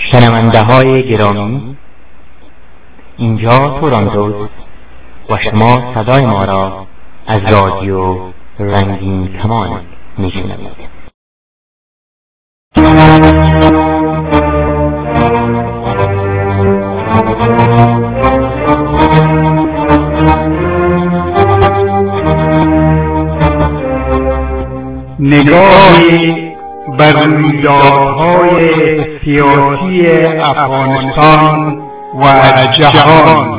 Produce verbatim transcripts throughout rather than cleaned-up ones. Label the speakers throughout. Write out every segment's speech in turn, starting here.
Speaker 1: شنونده های گرامی، اینجا تورنتو و شما صدای ما را از رادیو رنگین کمان میشنوید.
Speaker 2: نگاهی بر رویدادهای سیاسی افغانستان و جهان،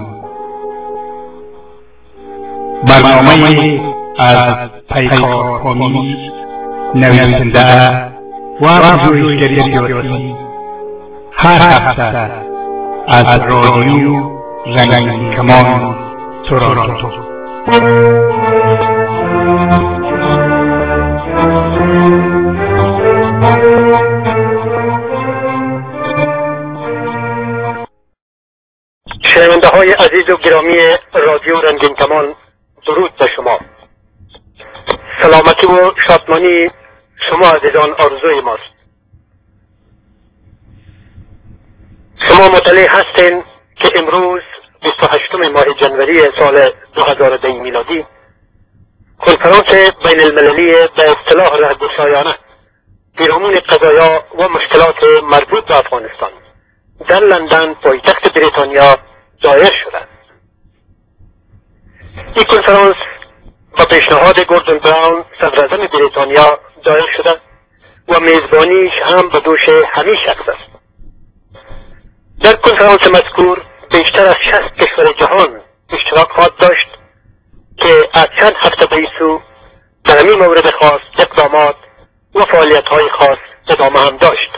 Speaker 2: برنامه از پیکار امید، نویسنده و پژوهشگر سیاسی، هر هفته از رادیو رنگین کمان تورنتو.
Speaker 3: شنونده های عزیز و گرامی رادیو رنگین کمان، درود به شما. سلامتی و شادمانی شما عزیزان آرزوی ماست. شما مطلع هستین که امروز بیست و هشتم ماه جنوری سال دو هزار و ده میلادی کنفرانس بین المللی به اصطلاح رهگشایانه پیرامون قضایا و مشکلات مربوط به افغانستان در لندن پایتخت بریتانیا دایر شده. این کنفرانس با پیشنهاد گوردون براون صدراعظم بریتانیا دایر شده و میزبانیش هم به دوش همین شخص است. در کنفرانس مذکور بیشتر از شصت کشور جهان اشتراک خواهد داشت که از چند هفته به سو در همین مورد خاص اقدامات و فعالیت‌های خاص ادامه هم داشت.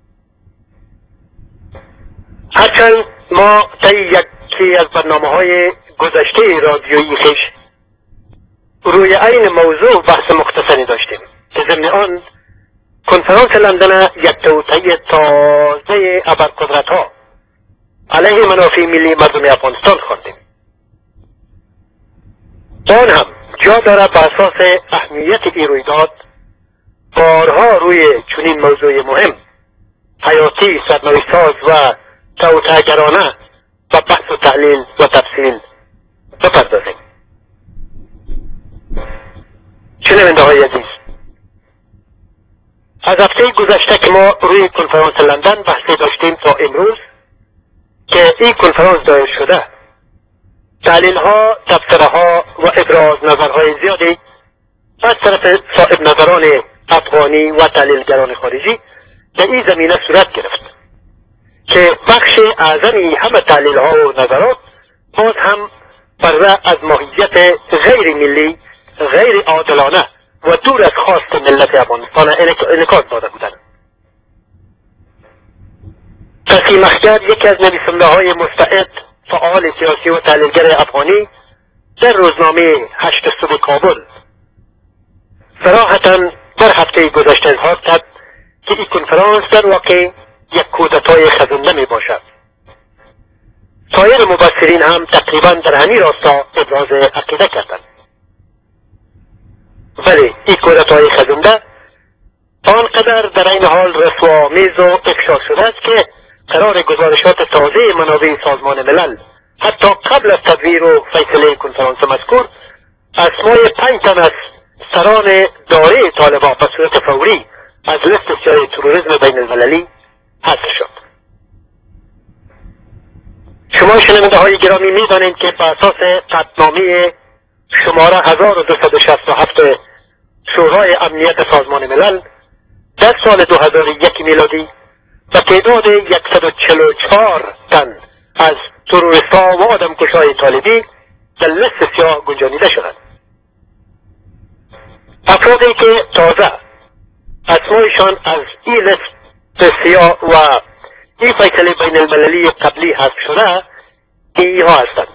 Speaker 3: هرچند ما طی یکی از برنامه‌های گذشته رادیویی خویش روی عین موضوع بحث مختصری داشتیم که ضمن آن کنفرانس لندن یک توطئه تازه ابرقدرت‌ها علیه منافع ملی مردم افغانستان خواندیم. آن هم جا دارد به اساس اهمیت این رویداد بارها روی چنین موضوع مهم، حیاتی، سرنوشت‌ساز و توطئه‌گرانه و بحث و تحلیل و تفصیل بپردازیم. شنونده های عزیز، از هفته گذشته که ما روی کنفرانس لندن بحثی داشتیم تا امروز که این کنفرانس دایر شده، تحلیل ها، تبصره ها و ابراز نظرهای زیادی از طرف صاحب نظران افغانی و تحلیلگران خارجی در این زمینه صورت گرفت که بخش اعظمی همه تحلیل ها و نظرات باز هم بره از ماهیت غیر ملی، غیر عادلانه و دور از خواست ملت افغانستان انعکاس داده بودند. قاسم اخگر، یکی از نویسنده های مستعد، فعال سیاسی و تحلیلگر افغانی، در روزنامه هشت صبح کابل صراحتاً در هفته گذشته اظهار کرد که این کنفرانس در واقع یک کودتای خزنده می باشد. سایر مبصرین هم تقریبا در همین راستا ابراز عقیده کردند. ولی این کودتای خزنده آنقدر در این حال رسواآمیز و افشا شده است که قرار گزارشات تازه منابع سازمان ملل حتی قبل از تدویر و فیصله کنفرانس مذکور اسمای پنج تن از سران داره طالبان به صورت فوری از لیست سیاه تروریسم بین المللی حذف شد. شما شنونده های گرامی می دانید که بر اساس قطعنامه شماره هزار و دویست و شصت و هفت شورای امنیت سازمان ملل در سال دو هزار و یک میلادی و تعداد صد و چهل و چهار تن از تروریست‌ها و آدمکشای طالبی در لیست سیاه گنجانیده شدند. افرادی که تازه اسمایشان از این لیست سیاه و این فیصله بین المللی قبلی حذف شده اینها هستند: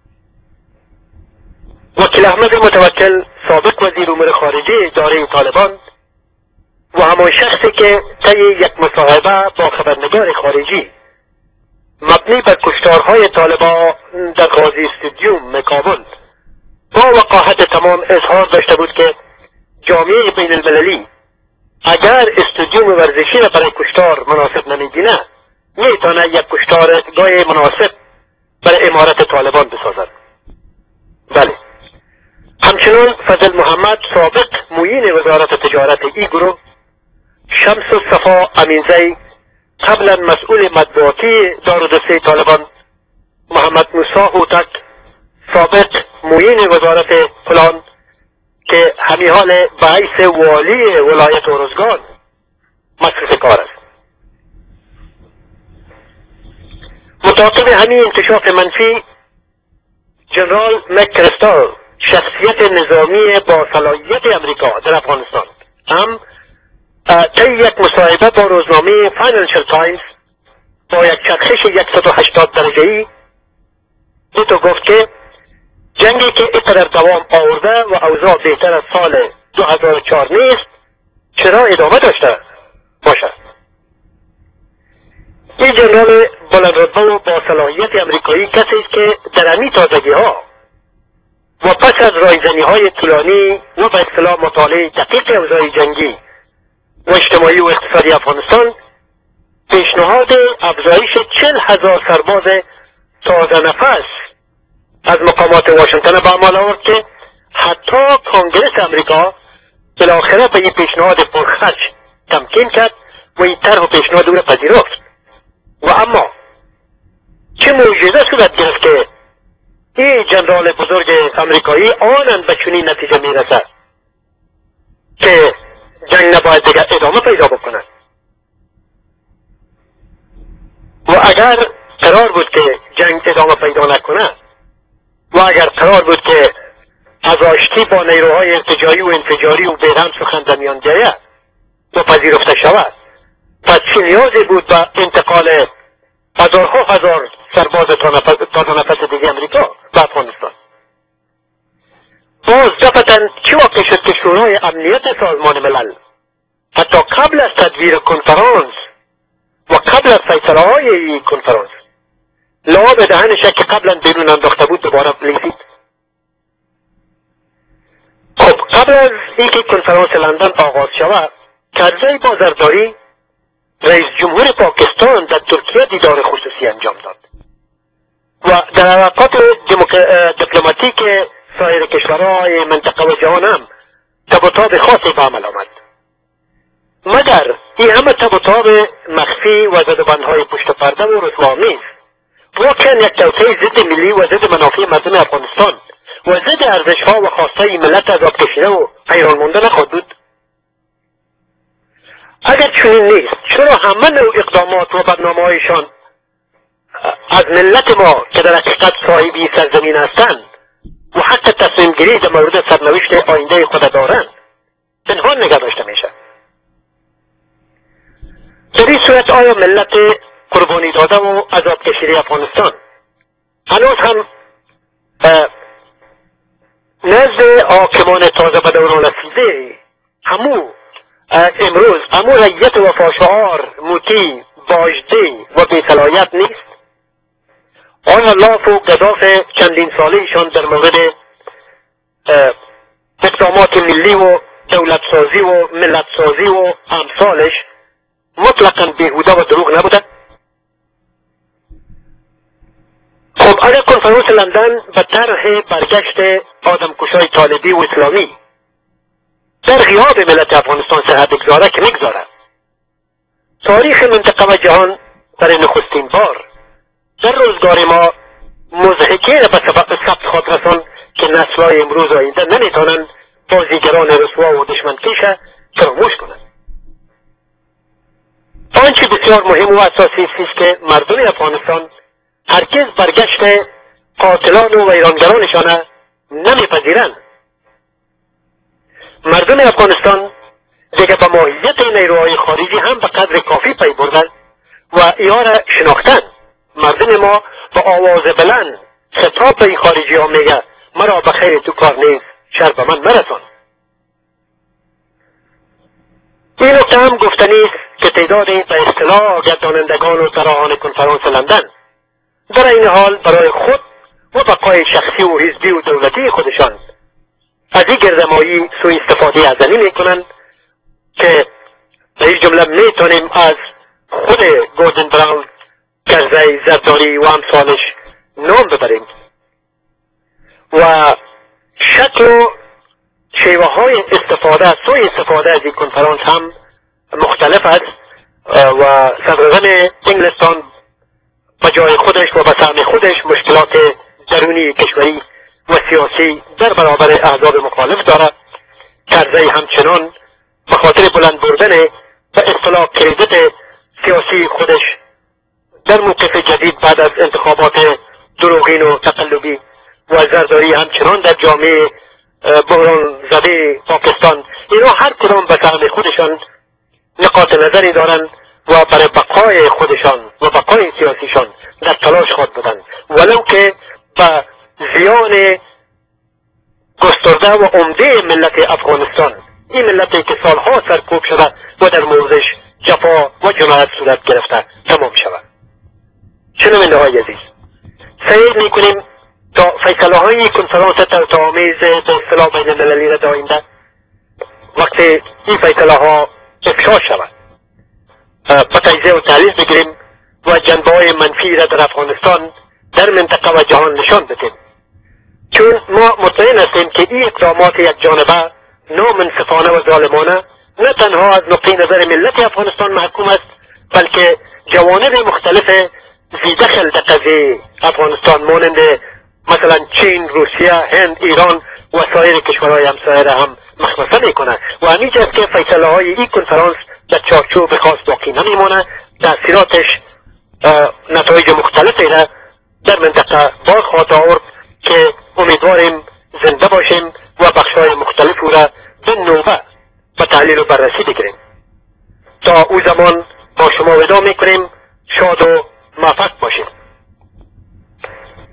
Speaker 3: وکیل احمد متوکل، سابق وزیر امور خارجه اداره طالبان و همان شخصی که طی یک مصاحبه با خبرنگار خارجی مبنی بر کشتارهای طالبان در قاضی استادیوم کابل با وقاحت تمام اظهار داشته بود که جامعه بین المللی اگر استادیوم ورزشی را برای کشتار مناسب نمی‌بیند میتونه یک کشتارگاه مناسب برای امارت طالبان بسازد. بله. همچنان فضل محمد سابق معین وزارت تجارت ای گروه، شمس الصفا امینزی قبلا مسئول مطبوعاتی دارالدسته طالبان، محمد موسی هوتک سابق معین وزارت فلان که همی حال باعث والی ولایت ارزگان مصرف کار است. متعاقب همین انکشاف منفی، جنرال مکریستال شخصیت نظامی با صلاحیت امریکا در افغانستان هم طی یک مصاحبه با روزنامه فاینانشل تایمز با یک چرخش صد و هشتاد درجه‌ای تو گفت که جنگی که اینقدر دوام آورده و اوضاع بهتر از سال دو هزار و چهار نیست چرا ادامه داشته باشد. این جنرال بلندرتبه و با صلاحیت امریکایی کسی است که در امی تازگی ها و پس از رایزنی های طولانی و به اصطلاح مطالعه دقیق اوضاع جنگی و اجتماعی و اقتصادی افغانستان پیشنهاد افزایش چل هزار سرباز تازه نفس از مقامات واشنگتن به عمل آورد که حتی کنگرس امریکا بالاخره به این پیشنهاد پرخرج تمکین کرد و این طرح و پیشنهاد او را پذیرفت. و اما چه معجزه صورت گرفت که این جنرال بزرگ امریکایی آنن به چنین نتیجه میرسد که جنگ نباید دیگر ادامه پیدا بکند. و اگر قرار بود که جنگ ادامه پیدا نکنه و اگر قرار بود که از آشتی با نیروهای ارتجاعی و انفجاری و بیرحم سخن در میان بیاید و پذیرفته شود، پس چه نیازی بود به انتقال هزارها هزار سرباز تازه نفس دیگه امریکا به افغانستان؟ باز دفعتا چه واقع شد که شورای امنیت سازمان ملل حتی قبل از تدبیر کنفرانس و قبل از فیصله های این کنفرانس لعاب دهنش که قبلا بیرون انداخته بود دوباره بلیسید؟ خب قبل از اینکه کنفرانس لندن آغاز شود، کرزی بازرگانی رئیس جمهور پاکستان در ترکیه دیدار خصوصی انجام داد و در علاقات دیپلماتیک سایر کشورهای منطقه و جهان هم تب و تاب خاصی به عمل آمد. مگر این همه تب و تاب مخفی و زدوبندهای پشت پرده و رسواآمیز واقعا یک توطئه ضد ملی و ضد منافع مردم افغانستان و ضد ارزشها و خواسته ملت از آب کشیده و حیران مانده نخواهد بود؟ اگر چنین نیست چرا همه نوع اقدامات و برنامه‌هایشان از ملت ما که در حقیقت صاحبی سرزمین هستند و حق تصمیم گیری در مورد سرنوشت آینده خود دارند پنهان نگه داشته میشه؟ در این صورت آیا ملت قربانی داده و عذاب کشیده افغانستان هنوز هم نزد حاکمان تازه به دوران رسیده همو امروز همو رعیت وفاشعار موتی باجده و بی‌صلاحیت نیست؟ آیا لاف و گداف چندین سالهشان در مورد اقدامات ملی و دولتسازی و ملتسازی و امثالش مطلقا بیهوده و دروغ نبوده؟ خب اگر کنفرانس لندن به طرح برگشت آدمکشای طالبی و اسلامی در غیاب ملت افغانستان صحت بگذاره که نگذاره، تاریخ منطقه و جهان برای نخستین بار در روزگار ما مضحکه به ثبت خاطرسان که نسل‌های امروز و آینده نمیتونن بازیگران رسوا و دشمنکش فراموش کنند. آنچه بسیار مهم و اساسی است که مردم افغانستان هرگز برگشت قاتلان و ویرانگرانشان نمیپذیرند. مردم افغانستان دیگه به ماهیت نیروهای خارجی هم به قدر کافی پی بردن و ایها را شناختن. مردم ما با آواز بلند خطاب به این خارجی ها میگه مرا به خیر تو کار نیست، شر به من مرسان. این نکته هم گفتنی است که تعداد به اصطلاح گردانندگان و طراحان کنفرانس لندن در این حال برای خود و بقای شخصی و حزبی و دولتی خودشان از این گردمایی سوء استفاده ازنی میکنند که به این جمله میتونیم از خود گوردن براون کرزی، زرداری و امثالش نام ببریم و شکل و شیوه های استفاده، سوی استفاده از این کنفرانس هم مختلف است و صدراعظم انگلستان به جای خودش و به سهم خودش مشکلات درونی کشوری و سیاسی در برابر احزاب مخالف دارد. کرزی همچنان به خاطر بلند بردن به اصطلاح کریدت سیاسی خودش در موقف جدید بعد از انتخابات دروغین و تقلبی و زرداری همچنان در جامعه بحران زده پاکستان، اینا هر کدام به سهم خودشان نقاط نظری دارند و برای بقای خودشان و بقای سیاسیشان در تلاش خود بودند، ولو که به زیان گسترده و عمده ملت افغانستان، این ملتی که سالها سرکوب شده و در موردش جفا و جنایت صورت گرفته تمام شود. شنونده های عزیز، سعی میکنیم تا فیصله های کنفرانس توطئه‌آمیز به اصطلاح بین المللی را داینده وقتی این فیصله ها افشا شود به تجزیه و تحلیل بگیریم و جنبه های منفی را در افغانستان در منطقه و جهان نشان بدیم، چون ما مطمئن هستیم که این اقدامات یک جانبه نامنصفانه و ظالمانه نه تنها از نقطه نظر ملت افغانستان محکوم است، بلکه جوانب مختلف زیدخل در قضیه افغانستان مانند مثلا چین، روسیه، هند، ایران و سایر کشورهای همسایه را هم مخمصه میکنه و همینجا است که فیصله های این کنفرانس در چارچوب خاص باقی نمیمانه، تاثیراتش نتایج مختلفی را در منطقه باز خواهد آورد که امیدواریم زنده باشیم و بخش‌های مختلف او را به نوبه به تحلیل و بررسی بگیریم. تا او زمان با شما وداع میکنیم. شاد و موفق